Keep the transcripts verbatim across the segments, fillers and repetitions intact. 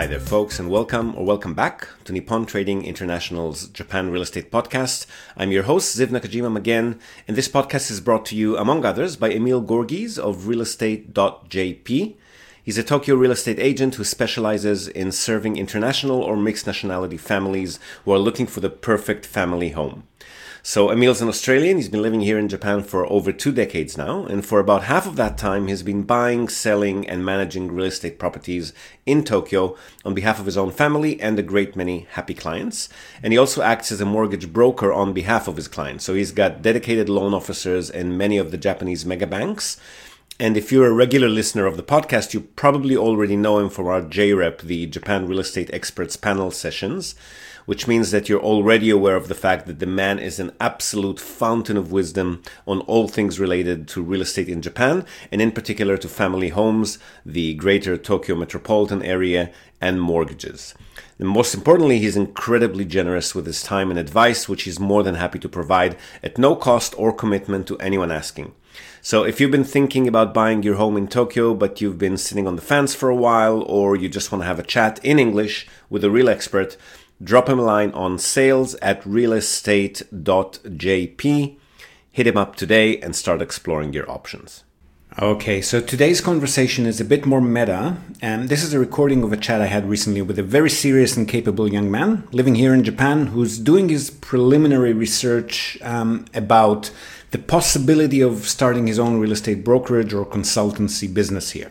Hi there, folks, and welcome or welcome back to Nippon Trading International's Japan Real Estate Podcast. I'm your host, Ziv Nakajima again, and this podcast is brought to you, among others, by Emil Gorgies of real estate dot j p. He's a Tokyo real estate agent who specializes in serving international or mixed nationality families who are looking for the perfect family home. So Emil's an Australian. He's been living here in Japan for over two decades now. And for about half of that time, he's been buying, selling, and managing real estate properties in Tokyo on behalf of his own family and a great many happy clients. And he also acts as a mortgage broker on behalf of his clients. So he's got dedicated loan officers in many of the Japanese mega banks. And if you're a regular listener of the podcast, you probably already know him from our J REP, the Japan Real Estate Experts Panel sessions, which means that you're already aware of the fact that the man is an absolute fountain of wisdom on all things related to real estate in Japan, and in particular to family homes, the greater Tokyo metropolitan area, and mortgages. And most importantly, he's incredibly generous with his time and advice, which he's more than happy to provide at no cost or commitment to anyone asking. So if you've been thinking about buying your home in Tokyo, but you've been sitting on the fence for a while, or you just want to have a chat in English with a real expert, drop him a line on sales at real estate dot j p. Hit him up today and start exploring your options. Okay, so today's conversation is a bit more meta, and this is a recording of a chat I had recently with a very serious and capable young man living here in Japan who's doing his preliminary research um, about the possibility of starting his own real estate brokerage or consultancy business here.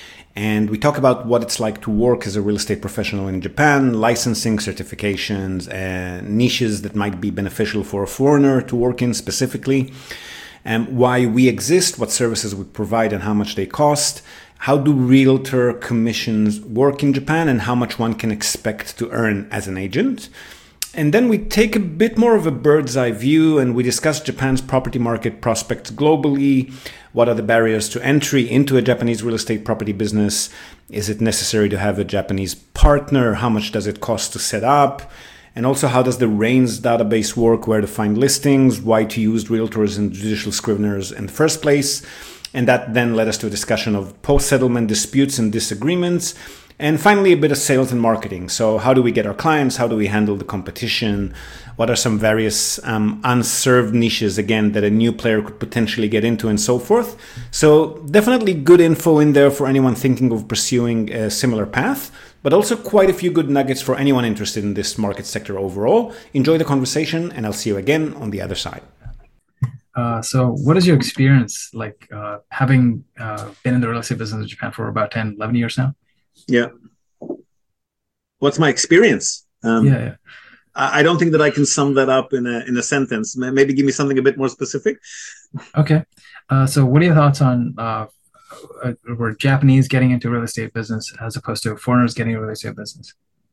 And we talk about what it's like to work as a real estate professional in Japan, licensing, certifications, and niches that might be beneficial for a foreigner to work in specifically, and why we exist, what services we provide and how much they cost, how do realtor commissions work in Japan, and how much one can expect to earn as an agent. And then we take a bit more of a bird's eye view and we discuss Japan's property market prospects globally. What are the barriers to entry into a Japanese real estate property business? Is it necessary to have a Japanese partner? How much does it cost to set up? And also, how does the RAINS database work? Where to find listings? Why to use realtors and judicial scriveners in the first place? And that then led us to a discussion of post-settlement disputes and disagreements. And finally, a bit of sales and marketing. So how do we get our clients? How do we handle the competition? What are some various um, unserved niches, again, that a new player could potentially get into and so forth? So definitely good info in there for anyone thinking of pursuing a similar path, but also quite a few good nuggets for anyone interested in this market sector overall. Enjoy the conversation, and I'll see you again on the other side. Uh, so what is your experience like uh, having uh, been in the real estate business in Japan for about ten, eleven years now? Yeah. What's my experience? Um, yeah, yeah. I, I don't think that I can sum that up in a in a sentence. Maybe give me something a bit more specific. Okay. Uh, so what are your thoughts on uh, uh, were Japanese getting into real estate business as opposed to foreigners getting into real estate business?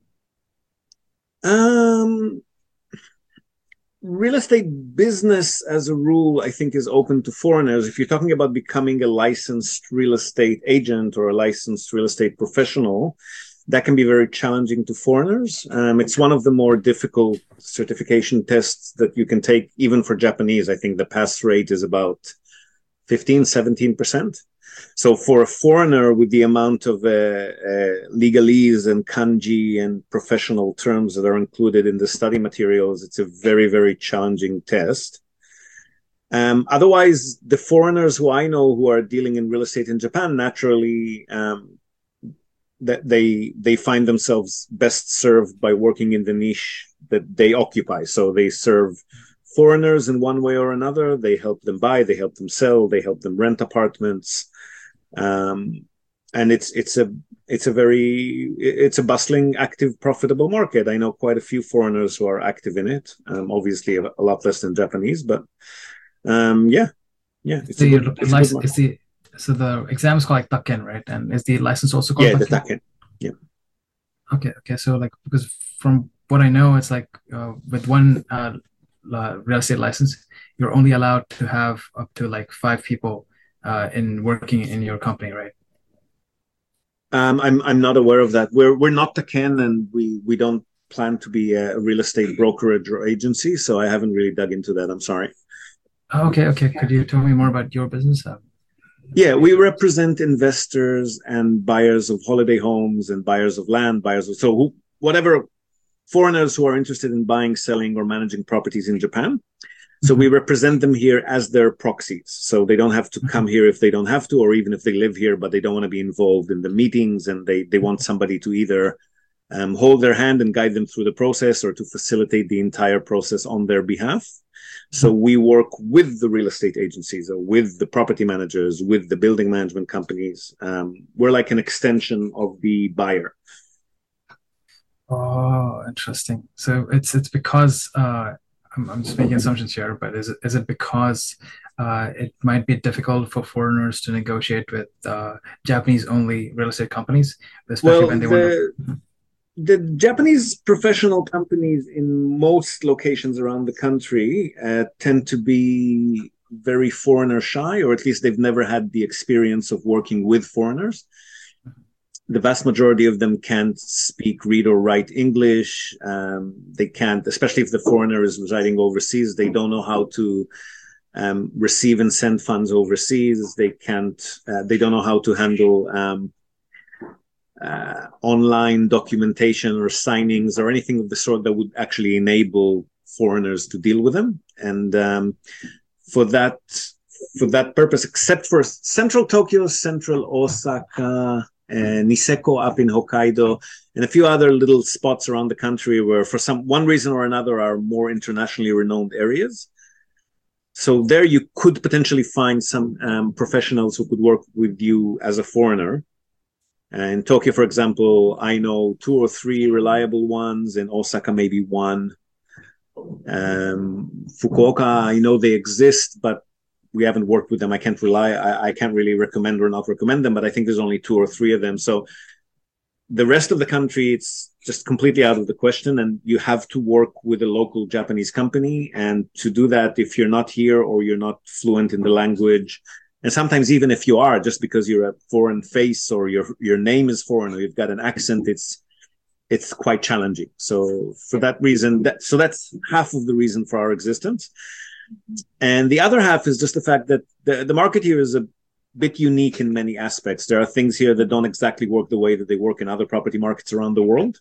Um, real estate business, as a rule, I think is open to foreigners. If you're talking about becoming a licensed real estate agent or a licensed real estate professional, that can be very challenging to foreigners. Um, it's one of the more difficult certification tests that you can take, even for Japanese. I think the pass rate is about fifteen, seventeen percent. So for a foreigner, with the amount of uh, uh, legalese and kanji and professional terms that are included in the study materials, it's a very, very challenging test. Um, otherwise, the foreigners who I know who are dealing in real estate in Japan, naturally, um, that they they find themselves best served by working in the niche that they occupy. So they serve foreigners in one way or another. They help them buy, they help them sell, they help them rent apartments. Um, and it's it's a it's a very it's a bustling, active, profitable market. I know quite a few foreigners who are active in it. Um, obviously, a, a lot less than Japanese, but um, yeah, yeah. It's the a good, it's license, a good is the so the exam is called like Takken, right? And is the license also called yeah, Takken? the Takken. Yeah. Okay, okay. So like because from what I know, it's like uh, with one uh, real estate license, you're only allowed to have up to like five people Uh, in working in your company, right? Um, I'm I'm not aware of that. We're we're not Takken, and we we don't plan to be a real estate brokerage or agency, so I haven't really dug into that. I'm sorry. Oh, okay, okay. Could you tell me more about your business? Uh, Yeah, we represent investors and buyers of holiday homes and buyers of land, buyers of so who, whatever foreigners who are interested in buying, selling, or managing properties in Japan. So we represent them here as their proxies. So they don't have to come here if they don't have to, or even if they live here, but they don't want to be involved in the meetings, and they, they want somebody to either um, hold their hand and guide them through the process or to facilitate the entire process on their behalf. So we work with the real estate agencies or with the property managers, with the building management companies. Um, we're like an extension of the buyer. Oh, interesting. So it's it's because uh, I'm, I'm just making assumptions here, but is it is it because uh, it might be difficult for foreigners to negotiate with uh, Japanese-only real estate companies, especially Well, when they the, want to? the Japanese professional companies in most locations around the country uh, tend to be very foreigner shy, or at least they've never had the experience of working with foreigners. The vast majority of them can't speak, read, or write English. Um, they can't, especially if the foreigner is residing overseas, they don't know how to um, receive and send funds overseas. They can't, uh, they don't know how to handle um, uh, online documentation or signings or anything of the sort that would actually enable foreigners to deal with them. And um, for that, for that purpose, except for central Tokyo, central Osaka, and Niseko up in Hokkaido, and a few other little spots around the country where for some one reason or another are more internationally renowned areas. So there you could potentially find some um, professionals who could work with you as a foreigner. And in Tokyo, for example, I know two or three reliable ones. In Osaka, maybe one. Um, Fukuoka, I know they exist, but we haven't worked with them. I can't rely, I, I can't really recommend or not recommend them, but I think there's only two or three of them. So the rest of the country, it's just completely out of the question. And you have to work with a local Japanese company. And to do that, if you're not here or you're not fluent in the language, and sometimes even if you are, just because you're a foreign face or your, your name is foreign or you've got an accent, it's, it's quite challenging. So for that reason, that, so that's half of the reason for our existence. And the other half is just the fact that the, the market here is a bit unique in many aspects. There are things here that don't exactly work the way that they work in other property markets around the world.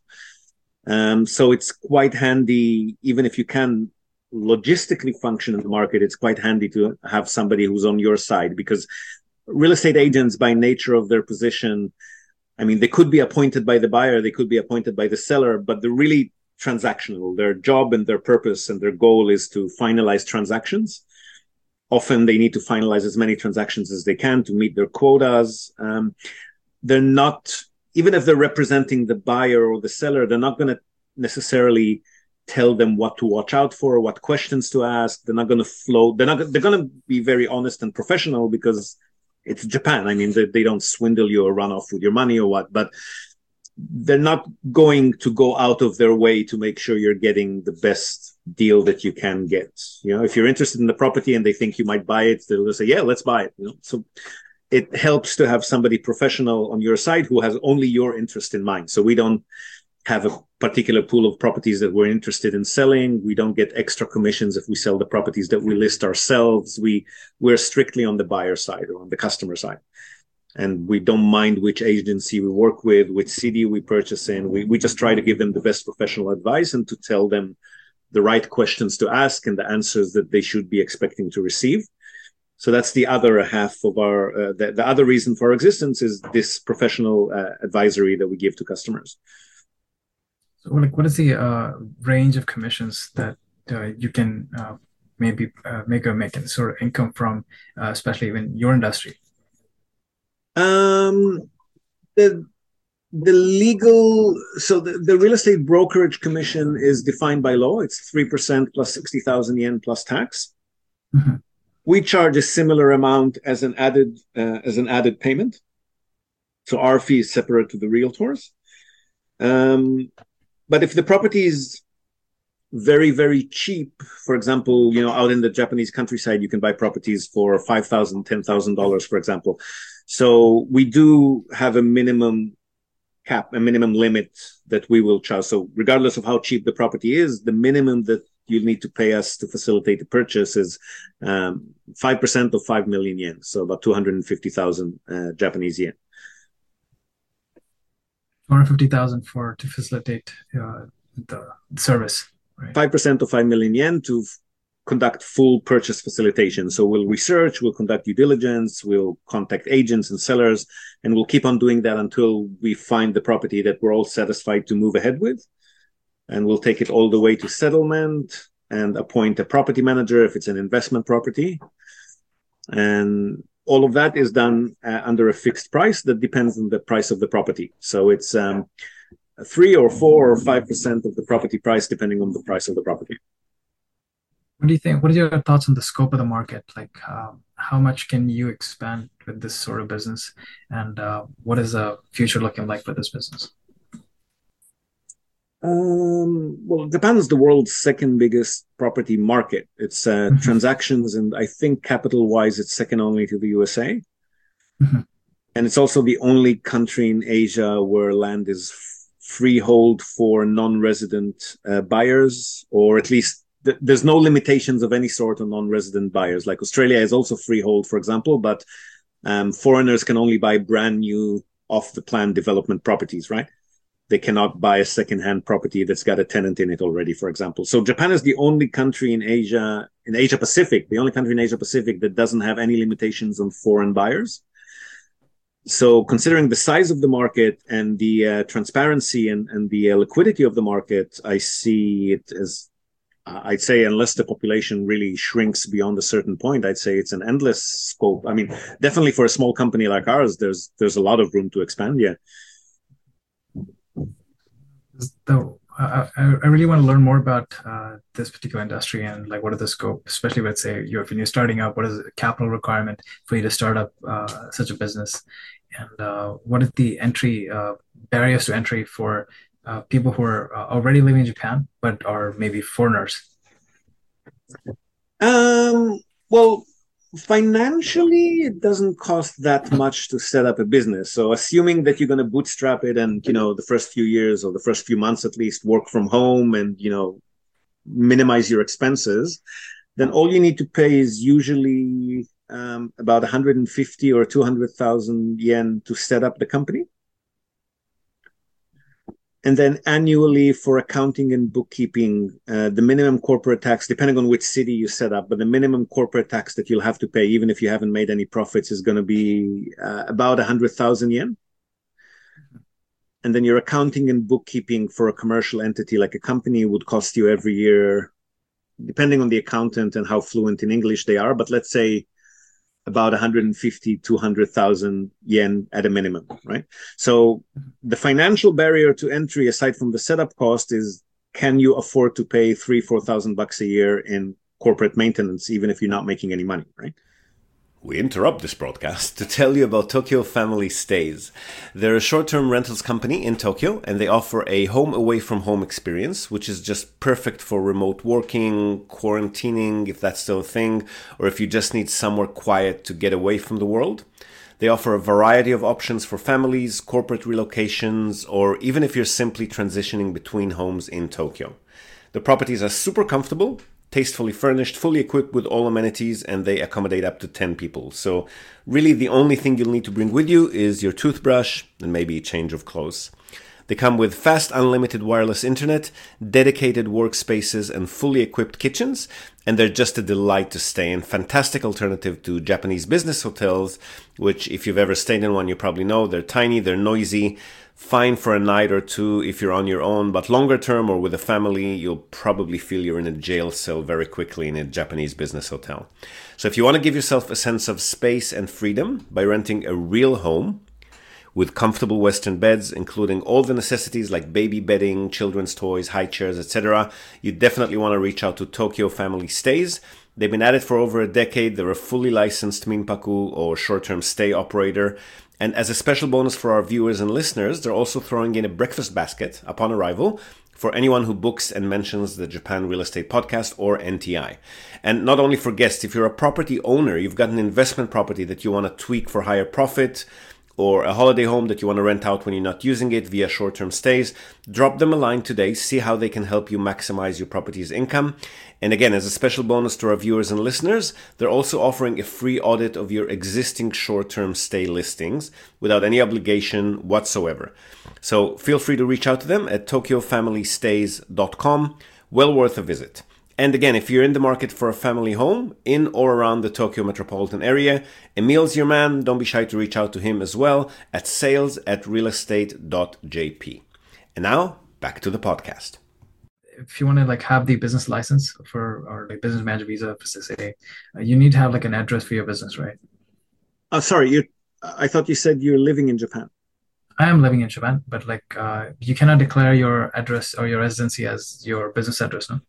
Um, so it's quite handy, even if you can logistically function in the market, it's quite handy to have somebody who's on your side, because real estate agents, by nature of their position, I mean, they could be appointed by the buyer, they could be appointed by the seller, but they're really transactional. Their job and their purpose and their goal is to finalize transactions. Often they need to finalize as many transactions as they can to meet their quotas. Um, they're not, even if they're representing the buyer or the seller, they're not going to necessarily tell them what to watch out for, what questions to ask. They're not going to float. They're not, they're going to be very honest and professional because it's Japan. I mean, they, they don't swindle you or run off with your money or what, but they're not going to go out of their way to make sure you're getting the best deal that you can get. You know, if you're interested in the property and they think you might buy it, they'll say, yeah, let's buy it. You know, so it helps to have somebody professional on your side who has only your interest in mind. So we don't have a particular pool of properties that we're interested in selling. We don't get extra commissions if we sell the properties that we list ourselves. We, we're strictly on the buyer side or on the customer side. And we don't mind which agency we work with, which city we purchase in. We, we just try to give them the best professional advice and to tell them the right questions to ask and the answers that they should be expecting to receive. So that's the other half of our, uh, the, the other reason for our existence is this professional uh, advisory that we give to customers. So like, what is the uh, range of commissions that uh, you can uh, maybe uh, make or make any sort of income from, uh, especially in your industry? Um, the the legal, so the, the real estate brokerage commission is defined by law. It's three percent plus sixty thousand yen plus tax. Mm-hmm. We charge a similar amount as an added, uh, as an added payment. So our fee is separate to the realtors. Um, but if the property is very, very cheap, for example, you know, out in the Japanese countryside, you can buy properties for five thousand dollars, ten thousand dollars, for example. So we do have a minimum cap, a minimum limit that we will charge. So regardless of how cheap the property is, the minimum that you need to pay us to facilitate the purchase is um, five percent of five million yen, so about two hundred fifty thousand uh, Japanese yen. two hundred fifty thousand for to facilitate uh, the service, right? five percent of five million yen to f- conduct full purchase facilitation. So we'll research, we'll conduct due diligence, we'll contact agents and sellers, and we'll keep on doing that until we find the property that we're all satisfied to move ahead with. And we'll take it all the way to settlement and appoint a property manager if it's an investment property. And all of that is done uh, under a fixed price that depends on the price of the property. So it's um, three or four or five percent of the property price, depending on the price of the property. What do you think? What are your thoughts on the scope of the market? Like, uh, how much can you expand with this sort of business, and uh, what is the future looking like for this business? Um, well, it depends. The world's second biggest property market. It's uh, Mm-hmm. transactions, and I think capital-wise, it's second only to the U S A. Mm-hmm. And it's also the only country in Asia where land is f- freehold for non-resident uh, buyers, or at least th- there's no limitations of any sort on non-resident buyers. Like Australia is also freehold, for example, but um, foreigners can only buy brand new off-the-plan development properties, right? They cannot buy a second-hand property that's got a tenant in it already, for example. So Japan is the only country in Asia, in Asia Pacific, the only country in Asia Pacific that doesn't have any limitations on foreign buyers. So considering the size of the market and the uh, transparency and, and the uh, liquidity of the market, I see it as, uh, I'd say, unless the population really shrinks beyond a certain point, I'd say it's an endless scope. I mean, definitely for a small company like ours, there's there's a lot of room to expand, yeah. So I, I I really want to learn more about uh, this particular industry, and like what are the scope, especially with say you're when you're starting up, what is the capital requirement for you to start up uh, such a business, and uh, what is the entry uh, barriers to entry for uh, people who are uh, already living in Japan but are maybe foreigners? Um, well, financially, it doesn't cost that much to set up a business. So assuming that you're going to bootstrap it and, you know, the first few years or the first few months at least work from home and, you know, minimize your expenses, then all you need to pay is usually um, about one hundred fifty or two hundred thousand yen to set up the company. And then annually for accounting and bookkeeping, uh, the minimum corporate tax, depending on which city you set up, but the minimum corporate tax that you'll have to pay, even if you haven't made any profits, is going to be uh, about one hundred thousand yen. And then your accounting and bookkeeping for a commercial entity like a company would cost you every year, depending on the accountant and how fluent in English they are, but let's say about one hundred fifty, two hundred thousand yen at a minimum, right? So the financial barrier to entry, aside from the setup cost, is can you afford to pay three, four thousand bucks a year in corporate maintenance, even if you're not making any money, right? We interrupt this broadcast to tell you about Tokyo Family Stays. They're a short-term rentals company in Tokyo, and they offer a home away from home experience, which is just perfect for remote working, quarantining, if that's still a thing, or if you just need somewhere quiet to get away from the world. They offer a variety of options for families, corporate relocations, or even if you're simply transitioning between homes in Tokyo. The properties are super comfortable, tastefully furnished, fully equipped with all amenities, and they accommodate up to ten people. So really the only thing you'll need to bring with you is your toothbrush and maybe a change of clothes. They come with fast unlimited wireless internet, dedicated workspaces, and fully equipped kitchens, and they're just a delight to stay in. Fantastic alternative to Japanese business hotels, which if you've ever stayed in one, you probably know they're tiny, they're noisy, fine for a night or two if you're on your own, but longer term or with a family, you'll probably feel you're in a jail cell very quickly in a Japanese business hotel. So if you want to give yourself a sense of space and freedom by renting a real home with comfortable Western beds, including all the necessities like baby bedding, children's toys, high chairs, et cetera, you definitely want to reach out to Tokyo Family Stays. They've been at it for over a decade. They're a fully licensed minpaku or short-term stay operator. And as a special bonus for our viewers and listeners, they're also throwing in a breakfast basket upon arrival for anyone who books and mentions the Japan Real Estate Podcast or N T I. And not only for guests, if you're a property owner, you've got an investment property that you want to tweak for higher profit, or a holiday home that you want to rent out when you're not using it via short-term stays, drop them a line today, see how they can help you maximize your property's income. And again, as a special bonus to our viewers and listeners, they're also offering a free audit of your existing short-term stay listings without any obligation whatsoever. So feel free to reach out to them at tokyo family stays dot com. Well worth a visit. And again, if you're in the market for a family home in or around the Tokyo metropolitan area, Emil's your man. Don't be shy to reach out to him as well at sales at realestate dot j p. And now back to the podcast. If you want to like have the business license for or like business manager visa, for say, uh, you need to have like an address for your business, right? Oh, sorry, you. I thought you said you're living in Japan. I am living in Japan, but like uh, you cannot declare your address or your residency as your business address, no?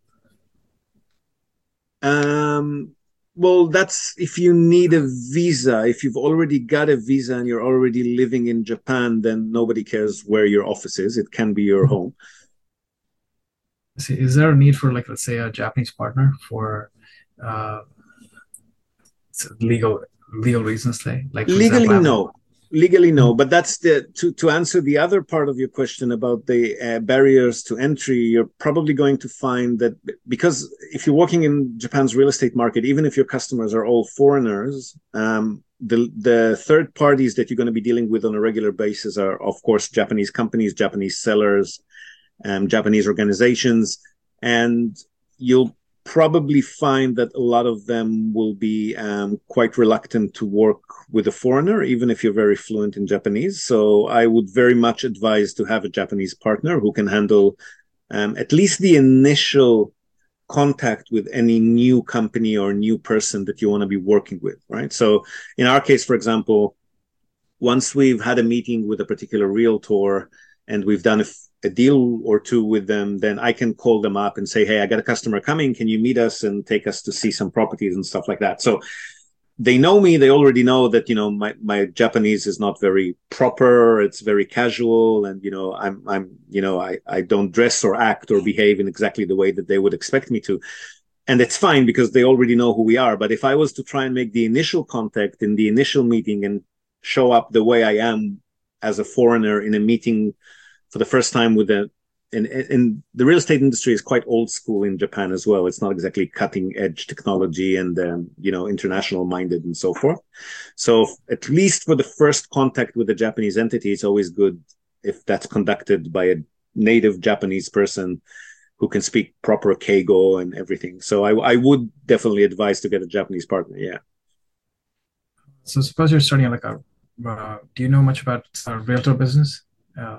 Um, well, that's if you need a visa. If you've already got a visa and you're already living in Japan, then nobody cares where your office is. It can be your home. See, is there a need for like, let's say, a Japanese partner for uh, legal legal reasons? Like, like legally, example, no. Legally, no, but that's the to to answer the other part of your question about the uh, barriers to entry. You're probably going to find that because if you're working in Japan's real estate market, even if your customers are all foreigners, um, the the third parties that you're going to be dealing with on a regular basis are, of course, Japanese companies, Japanese sellers, um, Japanese organizations, and you'll probably find that a lot of them will be um, quite reluctant to work with a foreigner, even if you're very fluent in Japanese. So I would very much advise to have a Japanese partner who can handle um, at least the initial contact with any new company or new person that you want to be working with, right? So in our case, for example, once we've had a meeting with a particular realtor and we've done a a deal or two with them, then I can call them up and say, hey, I got a customer coming. Can you meet us and take us to see some properties and stuff like that? So they know me. They already know that, you know, my, my Japanese is not very proper. It's very casual. And, you know, I'm, I'm, you know, I, I don't dress or act or behave in exactly the way that they would expect me to. And it's fine because they already know who we are. But if I was to try and make the initial contact in the initial meeting and show up the way I am as a foreigner in a meeting for the first time with the, and, and the real estate industry is quite old school in Japan as well. It's not exactly cutting edge technology and, um, you know, international minded and so forth. So at least for the first contact with the Japanese entity, it's always good if that's conducted by a native Japanese person who can speak proper Keigo and everything. So I, I would definitely advise to get a Japanese partner. Yeah. So suppose you're starting like a, uh, do you know much about a realtor business? Uh,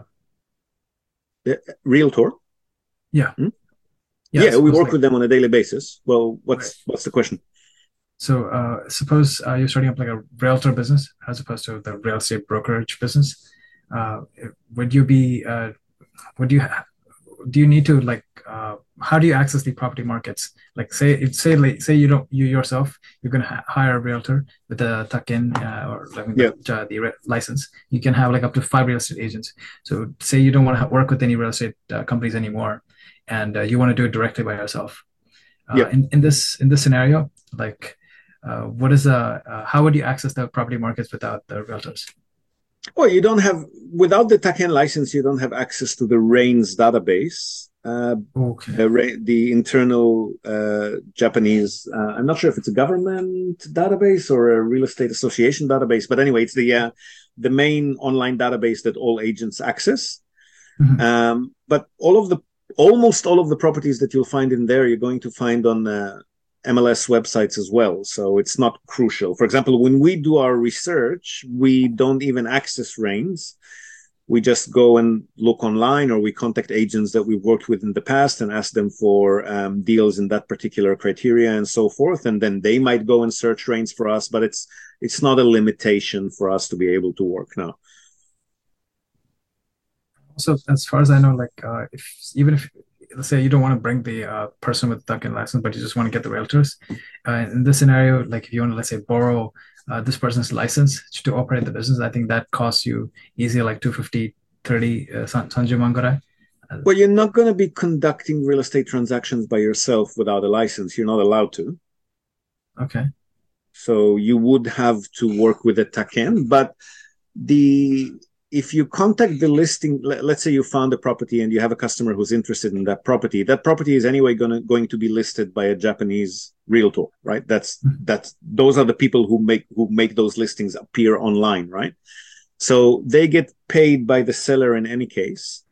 Realtor? Yeah. Hmm? Yeah, yeah we work like, with them on a daily basis. Well, what's right. what's the question? So uh, suppose uh, you're starting up like a realtor business as opposed to the real estate brokerage business. Uh, would you be, uh, would you, ha- do you need to like, uh, how do you access the property markets? Like say, if, say, like, say you don't, you yourself, you're going to ha- hire a realtor with a tuck-in uh, or like yeah. the, uh, the re- license. You can have like up to five real estate agents. So say you don't want to work with any real estate uh, companies anymore, and uh, you want to do it directly by yourself. Uh, yeah. in, in this, in this scenario, like uh, what is the, uh, how would you access the property markets without the realtors? Well, you don't have, without the tuck-in license, you don't have access to the REINS database. Uh, okay. the, the internal uh, Japanese, uh, I'm not sure if it's a government database or a real estate association database, but anyway, it's the uh, the main online database that all agents access. Mm-hmm. Um, but all of the, almost all of the properties that you'll find in there, you're going to find on uh, M L S websites as well. So it's not crucial. For example, when we do our research, we don't even access REINS. We just go and look online, or we contact agents that we've worked with in the past and ask them for um, deals in that particular criteria and so forth. And then they might go and search REINS for us, but it's it's not a limitation for us to be able to work now. So as far as I know, like uh, if even if let's say you don't want to bring the uh, person with tuck-in license, but you just want to get the realtors. Uh, in this scenario, like if you want to, let's say, borrow uh, this person's license to operate the business, I think that costs you easily like two hundred fifty, thirty uh, sanju man gurai. Well, you're not going to be conducting real estate transactions by yourself without a license. You're not allowed to. Okay. So you would have to work with a tuck-in, but the if you contact the listing, let's say you found a property and you have a customer who's interested in that property, that property is anyway going to going to be listed by a Japanese realtor, right? That's that's those are the people who make who make those listings appear online, right? So they get paid by the seller in any case,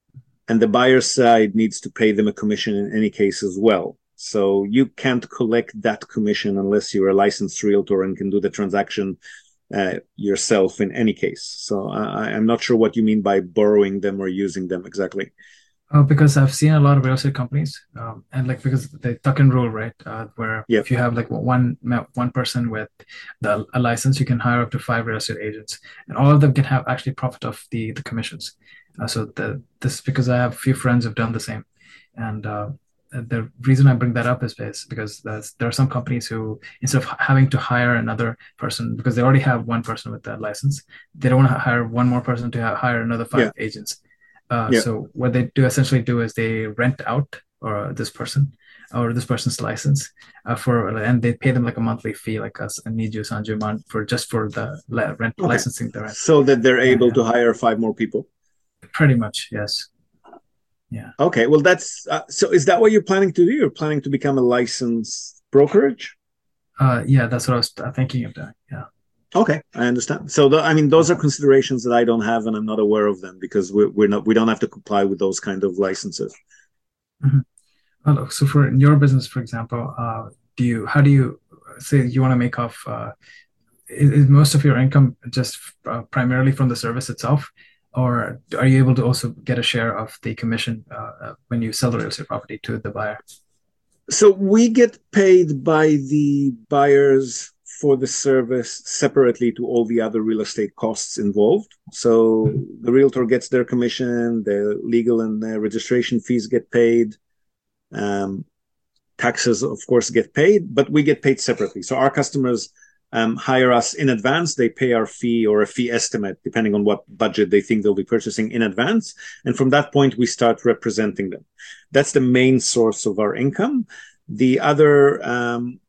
and the buyer side needs to pay them a commission in any case as well. So you can't collect that commission unless you're a licensed realtor and can do the transaction Uh, yourself in any case. So I, I'm not sure what you mean by borrowing them or using them exactly. Uh, because I've seen a lot of real estate companies, um, and like because the tuck-in rule, right? Uh, where yep. if you have like one one person with the, a license, you can hire up to five real estate agents, and all of them can have actually profit off the the commissions. Uh, so the this because I have a few friends who've done the same, and uh, the reason I bring that up is because there are some companies who, instead of having to hire another person, because they already have one person with that license, they don't want to hire one more person to hire another five yeah. agents. Uh, yeah. So what they do essentially do is they rent out or this person or this person's license uh, for, and they pay them like a monthly fee, like us and Niju Sanjuman for just for the rent okay. licensing the rent. So that they're able yeah, yeah. to hire five more people. Pretty much, yes. Yeah. Okay. Well, that's uh, so. Is that what you're planning to do? You're planning to become a licensed brokerage? Uh, yeah, that's what I was thinking of doing. Yeah. Okay, I understand. So, the, I mean, those are considerations that I don't have, and I'm not aware of them because we're, we're not. We don't have to comply with those kind of licenses. Mm-hmm. Well, so for your business, for example, uh, do you? How do you say you want to make off? Uh, is, is most of your income just uh, primarily from the service itself? Or are you able to also get a share of the commission uh, when you sell the real estate property to the buyer? So we get paid by the buyers for the service separately to all the other real estate costs involved. So mm-hmm. the realtor gets their commission, the legal and the registration fees get paid. Um, taxes, of course, get paid, but we get paid separately. So our customers Um, hire us in advance. They pay our fee or a fee estimate, depending on what budget they think they'll be purchasing in advance. And from that point, we start representing them. That's the main source of our income. The other, um,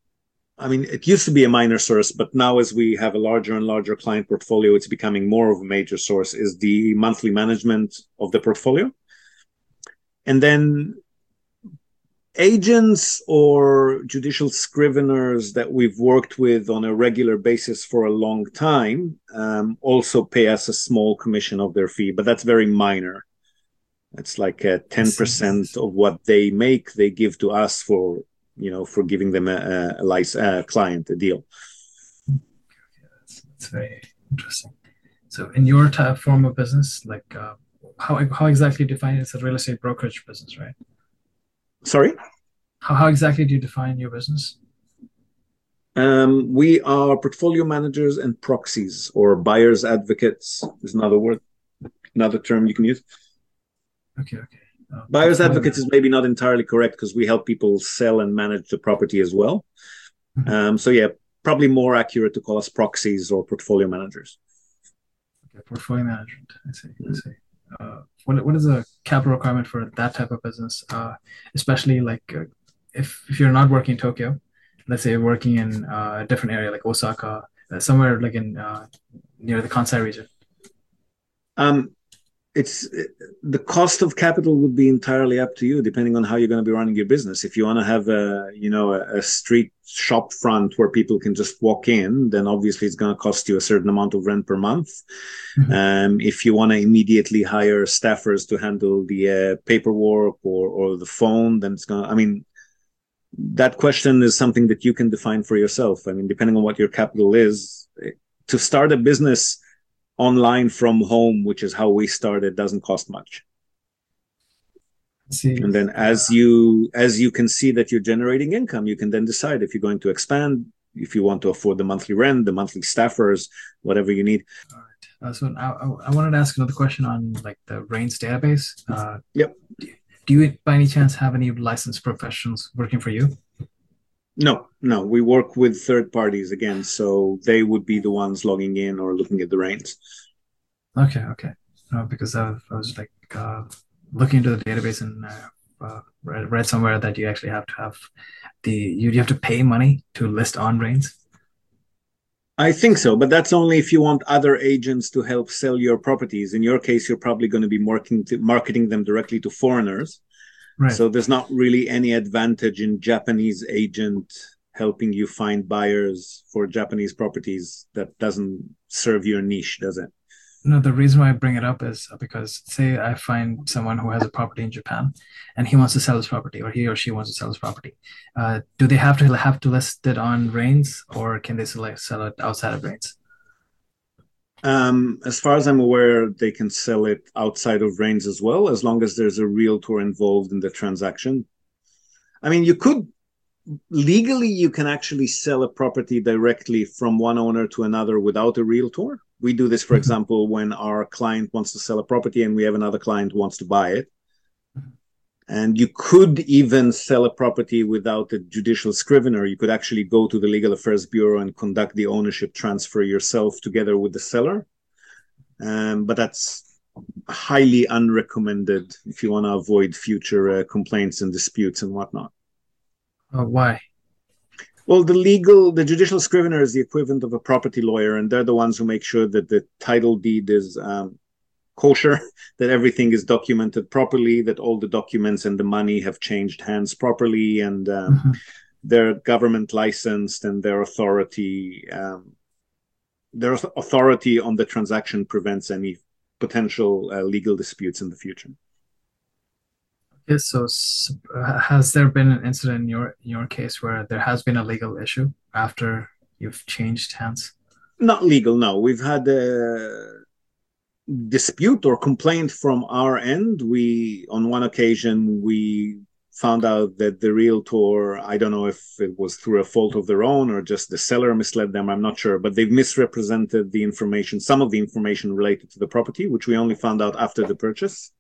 I mean, it used to be a minor source, but now as we have a larger and larger client portfolio, it's becoming more of a major source, is the monthly management of the portfolio. And then agents or judicial scriveners that we've worked with on a regular basis for a long time um, also pay us a small commission of their fee, but that's very minor. It's like uh, ten percent of what they make, they give to us for, you know, for giving them a, a, a, a client, a deal. That's, that's very interesting. So in your type form of business, like uh, how, how exactly do you define it as a real estate brokerage business, right? Sorry? How, how exactly do you define your business? Um, we are portfolio managers and proxies, or buyer's advocates is another word, another term you can use. Okay, okay. Uh, buyer's advocates is maybe not entirely correct because we help people sell and manage the property as well. Mm-hmm. Um, so yeah, probably more accurate to call us proxies or portfolio managers. Okay, portfolio management. I see, I see. Uh, what what is the capital requirement for that type of business? Uh, especially like uh, if if you're not working in Tokyo, let's say you're working in uh, a different area like Osaka, uh, somewhere like in uh, near the Kansai region. Um, it's it, the cost of capital would be entirely up to you, depending on how you're going to be running your business. If you want to have a you know a, a street shop front where people can just walk in, then obviously it's going to cost you a certain amount of rent per month. Mm-hmm. Um, if you want to immediately hire staffers to handle the uh, paperwork or or the phone, then it's going to, I mean, that question is something that you can define for yourself. I mean, depending on what your capital is, to start a business online from home, which is how we started, doesn't cost much. See. And then as you as you can see that you're generating income, you can then decide if you're going to expand, if you want to afford the monthly rent, the monthly staffers, whatever you need. All right. Uh, so I, I wanted to ask another question on like the REINS database. Uh, yep. Do, do you by any chance have any licensed professionals working for you? No, no. We work with third parties again, so they would be the ones logging in or looking at the REINS. Okay, okay. Uh, because I, I was like uh, looking into the database and uh, uh, read, read somewhere that you actually have to have the you, you have to pay money to list on REINS. I think so, but that's only if you want other agents to help sell your properties. In your case, you're probably going to be marketing, marketing them directly to foreigners. Right. So there's not really any advantage in Japanese agent helping you find buyers for Japanese properties. That doesn't serve your niche, does it? No, the reason why I bring it up is because say I find someone who has a property in Japan and he wants to sell his property, or he or she wants to sell his property. Uh, do they have to have to list it on Reigns, or can they select sell it outside of Reigns? Um, as far as I'm aware, they can sell it outside of Reigns as well, as long as there's a realtor involved in the transaction. I mean, you could legally, you can actually sell a property directly from one owner to another without a realtor. We do this, for example, when our client wants to sell a property and we have another client who wants to buy it. And you could even sell a property without a judicial scrivener. You could actually go to the Legal Affairs Bureau and conduct the ownership transfer yourself together with the seller. Um, but that's highly unrecommended if you want to avoid future uh, complaints and disputes and whatnot. Uh, why? Well, the legal, the judicial scrivener is the equivalent of a property lawyer, and they're the ones who make sure that the title deed is um, kosher, that everything is documented properly, that all the documents and the money have changed hands properly, and um, mm-hmm. they're government licensed, and their authority, um, their authority on the transaction prevents any potential uh, legal disputes in the future. Okay, so uh, has there been an incident in your in your case where there has been a legal issue after you've changed hands? Not legal, no. We've had a dispute or complaint from our end. We, on one occasion, we found out that the realtor, I don't know if it was through a fault of their own or just the seller misled them, I'm not sure, but they've misrepresented the information, some of the information related to the property, which we only found out after the purchase.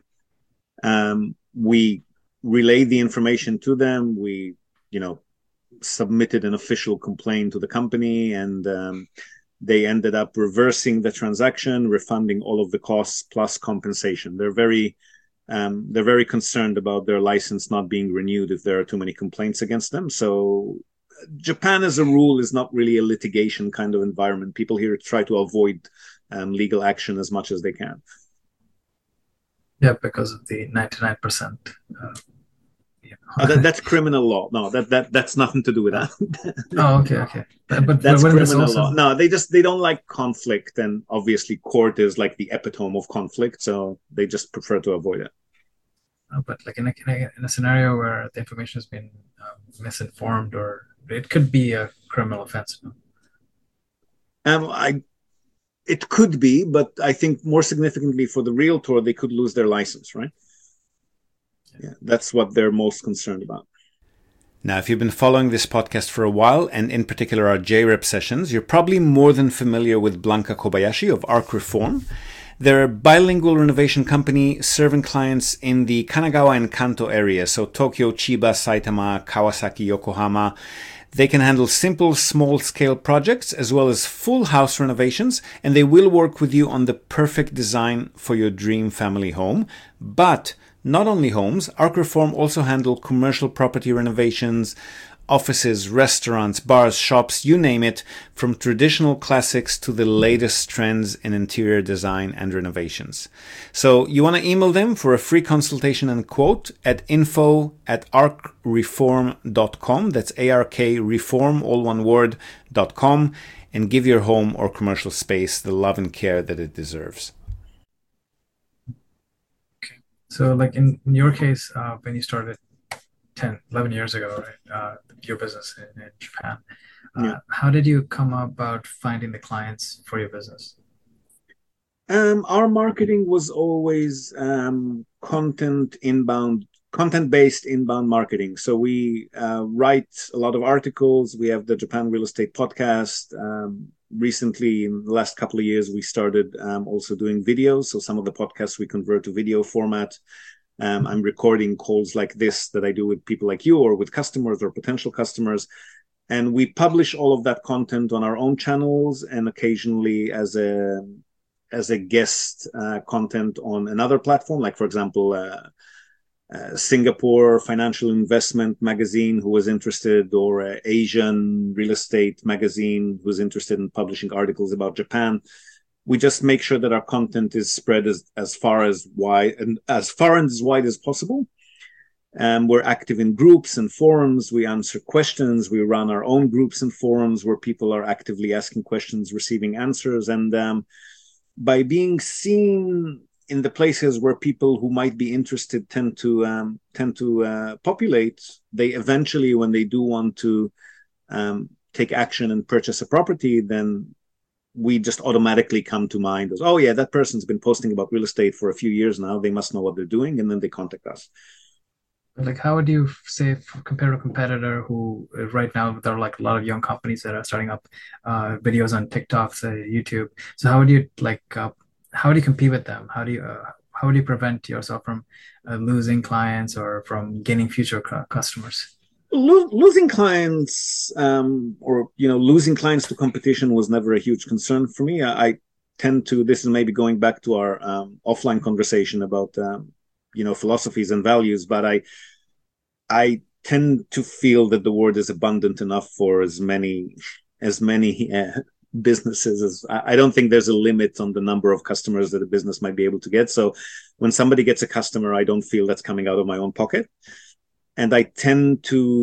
Um, we relayed the information to them. We, you know, submitted an official complaint to the company, and um, they ended up reversing the transaction, refunding all of the costs plus compensation. They're very, um, they're very concerned about their license not being renewed if there are too many complaints against them. So Japan, as a rule, is not really a litigation kind of environment. People here try to avoid um, legal action as much as they can. Yeah, because of the ninety-nine percent. Uh, you know. oh, that, that's criminal law. No, that that that's nothing to do with that. Oh, okay, okay. But, but that's but criminal also... law. No, they just they don't like conflict, and obviously court is like the epitome of conflict, so they just prefer to avoid it. Oh, but like in a, in a in a scenario where the information has been um, misinformed, or it could be a criminal offense. Um, I. It could be, but I think more significantly for the realtor, they could lose their license, right? Yeah, that's what they're most concerned about. Now, if you've been following this podcast for a while, and in particular our J R E P sessions, you're probably more than familiar with Blanca Kobayashi of Arc Reform. They're a bilingual renovation company serving clients in the Kanagawa and Kanto area, so Tokyo, Chiba, Saitama, Kawasaki, Yokohama. They can handle simple, small-scale projects as well as full house renovations, and they will work with you on the perfect design for your dream family home. But not only homes, Arc Reform also handle commercial property renovations, offices, restaurants, bars, shops, you name it, from traditional classics to the latest trends in interior design and renovations. So you want to email them for a free consultation and quote at info at arcreform dot com. That's A R K reform, all one word, dot com, and give your home or commercial space the love and care that it deserves. Okay. So like in, in your case, uh, when you started ten, eleven years ago, right? Uh, your business in, in Japan. Uh, yeah. How did you come about finding the clients for your business? Um, our marketing was always um, content inbound, content-based inbound marketing. So we uh, write a lot of articles. We have the Japan Real Estate Podcast. Um, recently, in the last couple of years, we started um, also doing videos. So some of the podcasts we convert to video format. Um, I'm recording calls like this that I do with people like you or with customers or potential customers. And we publish all of that content on our own channels and occasionally as a as a guest uh, content on another platform. Like, for example, uh, uh, Singapore Financial Investment magazine who was interested, or uh, Asian Real Estate magazine who was interested in publishing articles about Japan. We just make sure that our content is spread as, as far as wide and as far and as wide as possible. Um, we're active in groups and forums. We answer questions. We run our own groups and forums where people are actively asking questions, receiving answers. And um, by being seen in the places where people who might be interested tend to um, tend to uh, populate, they eventually, when they do want to um, take action and purchase a property, then we just automatically come to mind as, oh yeah, that person's been posting about real estate for a few years now. They must know what they're doing, and then they contact us. Like, how would you say compare a competitor who uh, right now there are like a lot of young companies that are starting up uh, videos on TikTok, say YouTube. So how would you like uh, how do you compete with them? How do you uh, how would you prevent yourself from uh, losing clients or from gaining future cu- customers? Lo- losing clients, um, or you know, losing clients to competition was never a huge concern for me. I, I tend to. This is maybe going back to our um, offline conversation about um, you know, philosophies and values, but I I tend to feel that the world is abundant enough for as many as many uh, businesses as I, I don't think there's a limit on the number of customers that a business might be able to get. So when somebody gets a customer, I don't feel that's coming out of my own pocket. And I tend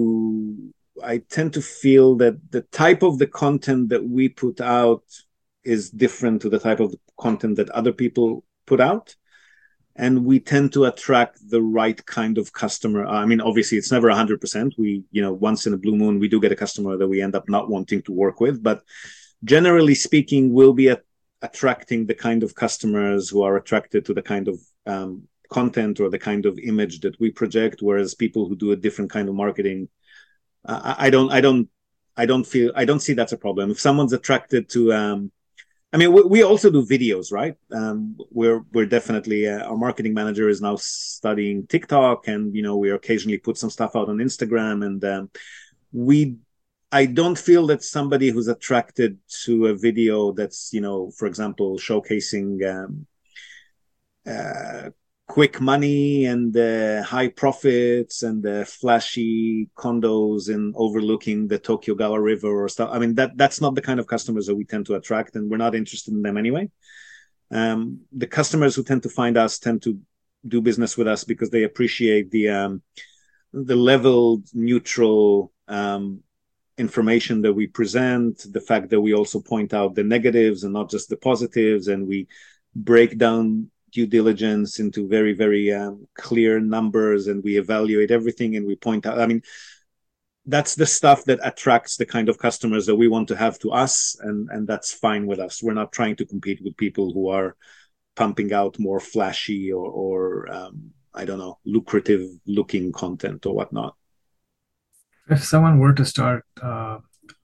to I tend to feel that the type of the content that we put out is different to the type of the content that other people put out. And we tend to attract the right kind of customer. I mean, obviously, it's never one hundred percent. We, you know, once in a blue moon, we do get a customer that we end up not wanting to work with. But generally speaking, we'll be at, attracting the kind of customers who are attracted to the kind of um, content or the kind of image that we project. Whereas people who do a different kind of marketing, uh, I don't, I don't, I don't feel, I don't see that's a problem. If someone's attracted to, um, I mean, we, we also do videos, right? Um, we're we're definitely uh, our marketing manager is now studying TikTok, and you know, we occasionally put some stuff out on Instagram, and um, we. I don't feel that somebody who's attracted to a video that's, you know, for example, showcasing um, uh, quick money and uh, high profits and uh, flashy condos in overlooking the Tokyo Gawa River or stuff. I mean, that that's not the kind of customers that we tend to attract, and we're not interested in them anyway. Um, the customers who tend to find us tend to do business with us because they appreciate the um, the leveled, neutral um, information that we present, the fact that we also point out the negatives and not just the positives, and we break down due diligence into very, very um, clear numbers, and we evaluate everything and we point out. I mean, that's the stuff that attracts the kind of customers that we want to have to us, and and that's fine with us. We're not trying to compete with people who are pumping out more flashy or, or um, I don't know, lucrative looking content or whatnot. If someone were to start uh,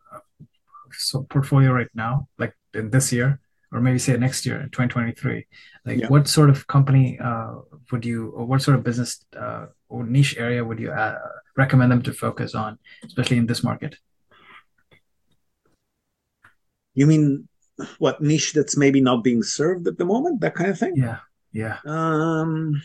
a portfolio right now, like in this year, or maybe say next year in twenty twenty-three, like yeah. what sort of company uh, would you, or what sort of business uh, or niche area would you uh, recommend them to focus on, especially in this market? You mean what, niche that's maybe not being served at the moment, that kind of thing? Yeah, yeah. Um,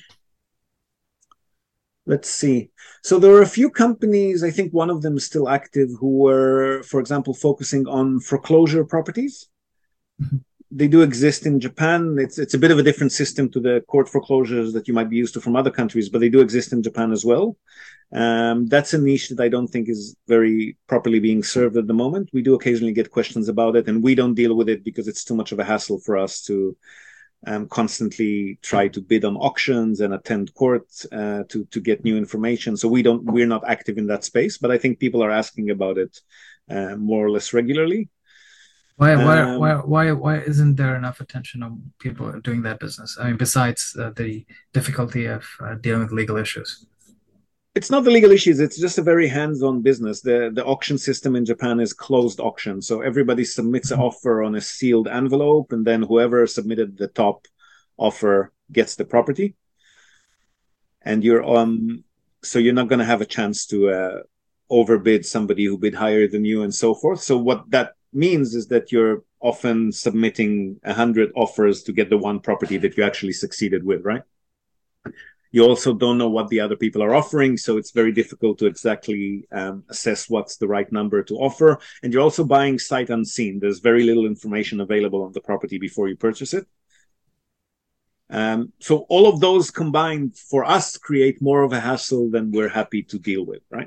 let's see. So there are a few companies, I think one of them is still active, who were, for example, focusing on foreclosure properties. Mm-hmm. They do exist in Japan. It's it's a bit of a different system to the court foreclosures that you might be used to from other countries, but they do exist in Japan as well. Um, that's a niche that I don't think is very properly being served at the moment. We do occasionally get questions about it, and we don't deal with it because it's too much of a hassle for us to um, constantly try to bid on auctions and attend court uh, to to get new information. So we don't we're not active in that space, but I think people are asking about it uh, more or less regularly. Why, why, um, why, why, why isn't there enough attention on people doing that business? I mean, besides uh, the difficulty of uh, dealing with legal issues. It's not the legal issues. It's just a very hands-on business. The the auction system in Japan is closed auction. So everybody submits an offer on a sealed envelope, and then whoever submitted the top offer gets the property. And you're on, so you're not going to have a chance to uh, overbid somebody who bid higher than you and so forth. So what that means is that you're often submitting a hundred offers to get the one property that you actually succeeded with, right? You also don't know what the other people are offering, so it's very difficult to exactly um, assess what's the right number to offer. And you're also buying sight unseen. There's very little information available on the property before you purchase it. Um, so all of those combined for us create more of a hassle than we're happy to deal with, right?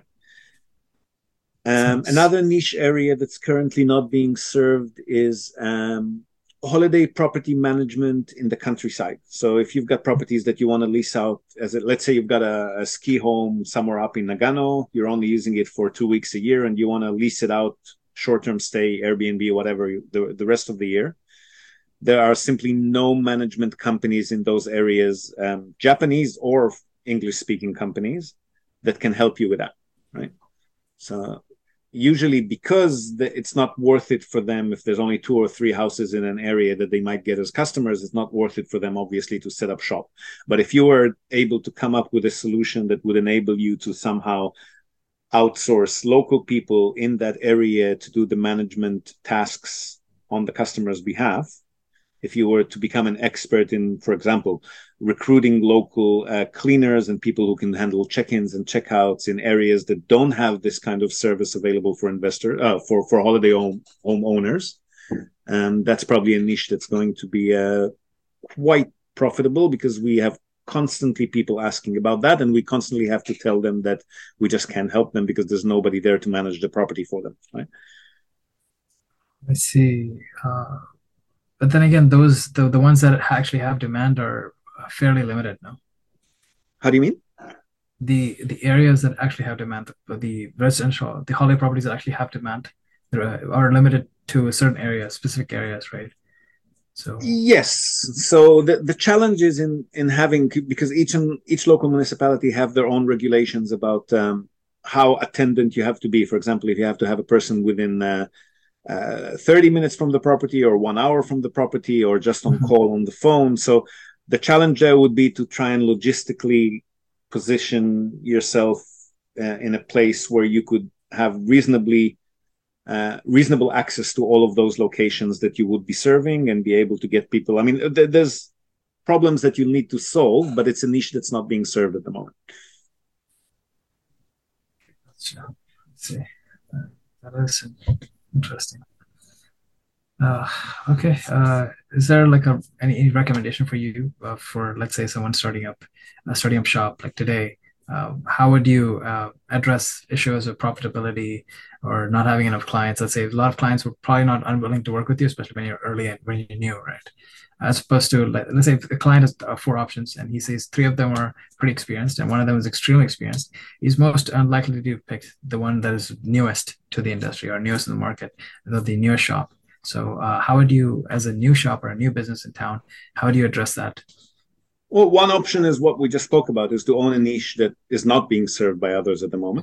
Um, another niche area that's currently not being served is um, holiday property management in the countryside. So if you've got properties that you want to lease out, as a, let's say you've got a, a ski home somewhere up in Nagano, you're only using it for two weeks a year, and you want to lease it out, short-term stay, Airbnb, whatever, the, the rest of the year. There are simply no management companies in those areas, um, Japanese or English-speaking companies, that can help you with that, right? So usually because the, it's not worth it for them if there's only two or three houses in an area that they might get as customers, it's not worth it for them, obviously, to set up shop. But if you were able to come up with a solution that would enable you to somehow outsource local people in that area to do the management tasks on the customer's behalf, if you were to become an expert in, for example, recruiting local uh, cleaners and people who can handle check-ins and check-outs in areas that don't have this kind of service available for investor, uh, for, for holiday home, home owners, um, that's probably a niche that's going to be uh, quite profitable, because we have constantly people asking about that, and we constantly have to tell them that we just can't help them because there's nobody there to manage the property for them, right? I see. Uh... But then again, those the, the ones that actually have demand are fairly limited now. How do you mean? The the areas that actually have demand, the, the residential, the holiday properties that actually have demand, are, are limited to certain areas, specific areas, right? So yes. So the, the challenge is in in having, because each and each local municipality have their own regulations about um, how attendant you have to be. For example, if you have to have a person within uh, Uh, thirty minutes from the property, or one hour from the property, or just on call on the phone. So the challenge there would be to try and logistically position yourself uh, in a place where you could have reasonably uh, reasonable access to all of those locations that you would be serving, and be able to get people. I mean, th- there's problems that you need to solve, but it's a niche that's not being served at the moment. Let's see. Uh, that is interesting. Uh, okay. Uh, is there like a any, any recommendation for you uh, for, let's say, someone starting up, uh, starting up shop like today? Uh, how would you uh, address issues of profitability or not having enough clients? Let's say a lot of clients were probably not unwilling to work with you, especially when you're early and when you're new, right? As opposed to, let's say a client has uh, four options and he says three of them are pretty experienced and one of them is extremely experienced. He's most unlikely to pick the one that is newest to the industry or newest in the market, the, the newest shop. So uh, how would you, as a new shop or a new business in town, how do you address that? Well, one option is what we just spoke about, is to own a niche that is not being served by others at the moment.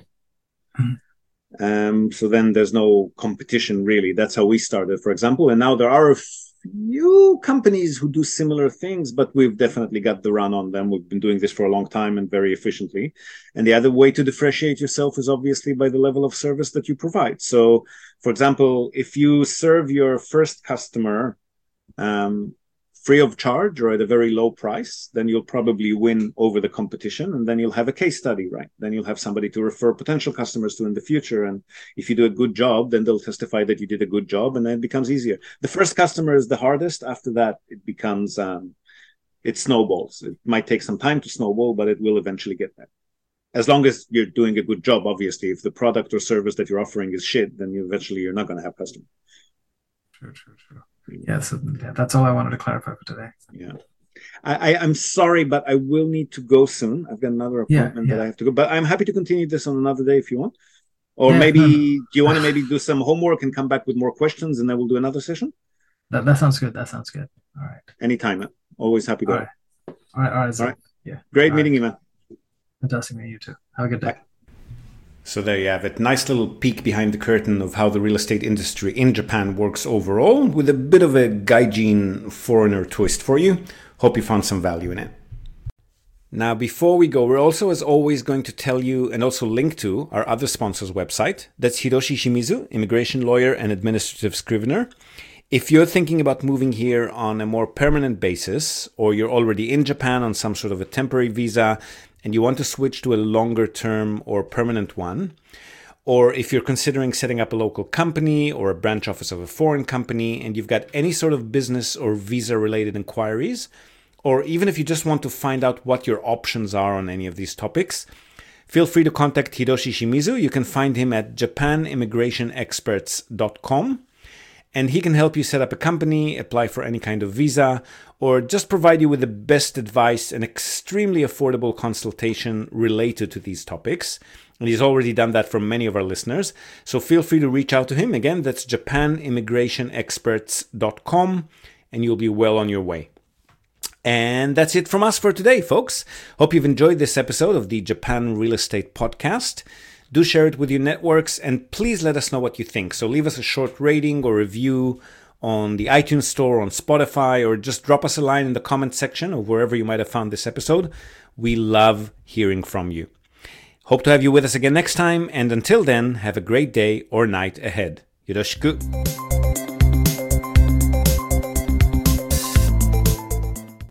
Mm-hmm. Um, so then there's no competition, really. That's how we started, for example. And now there are a few companies who do similar things, but we've definitely got the run on them. We've been doing this for a long time and very efficiently. And the other way to differentiate yourself is obviously by the level of service that you provide. So, for example, if you serve your first customer um, free of charge or at a very low price, then you'll probably win over the competition, and then you'll have a case study, right? Then you'll have somebody to refer potential customers to in the future. And if you do a good job, then they'll testify that you did a good job, and then it becomes easier. The first customer is the hardest. After that, it becomes, um, it snowballs. It might take some time to snowball, but it will eventually get there. As long as you're doing a good job, obviously. If the product or service that you're offering is shit, then you eventually you're not going to have customers. True, true, true. Yeah, so yeah, that's all I wanted to clarify for today. Yeah. I, I, I'm sorry, but I will need to go soon. I've got another appointment yeah, yeah. that I have to go. But I'm happy to continue this on another day if you want. Or yeah, maybe, no, no. do you want to maybe do some homework and come back with more questions, and then we'll do another session? That that sounds good. That sounds good. All right. Anytime, man. Always happy to all right. all right. All right. So, all right. Yeah. Great all meeting right. you, man. Fantastic meeting you too. Have a good day. Bye. So there you have it. Nice little peek behind the curtain of how the real estate industry in Japan works overall, with a bit of a gaijin foreigner twist for you. Hope you found some value in it. Now, before we go, we're also, as always, going to tell you and also link to our other sponsor's website. That's Hiroshi Shimizu, immigration lawyer and administrative scrivener. If you're thinking about moving here on a more permanent basis, or you're already in Japan on some sort of a temporary visa and you want to switch to a longer term or permanent one, or if you're considering setting up a local company or a branch office of a foreign company and you've got any sort of business or visa related inquiries, or even if you just want to find out what your options are on any of these topics, feel free to contact Hiroshi Shimizu. You can find him at japan immigration experts dot com. And he can help you set up a company, apply for any kind of visa, or just provide you with the best advice and extremely affordable consultation related to these topics. And he's already done that for many of our listeners. So feel free to reach out to him. Again, that's japan immigration experts dot com, and you'll be well on your way. And that's it from us for today, folks. Hope you've enjoyed this episode of the Japan Real Estate Podcast. Do share it with your networks, and please let us know what you think. So leave us a short rating or review on the iTunes Store, on Spotify, or just drop us a line in the comment section or wherever you might have found this episode. We love hearing from you. Hope to have you with us again next time, and until then, have a great day or night ahead. Yoroshiku.